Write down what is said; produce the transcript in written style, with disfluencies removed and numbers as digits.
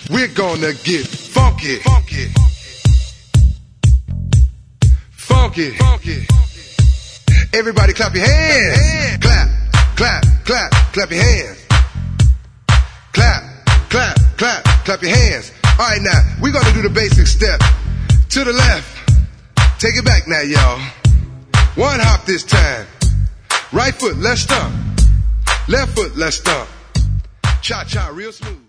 We're gonna get funky. Funky. Everybody clap your hands. Clap, clap, clap, clap your hands. Clap, clap, clap, clap your hands. All right, now, we're gonna do the basic step. To the left. Take it back now, y'all. One hop this time. Right foot, let's stomp. Left foot, let's stomp. Cha-cha, real smooth.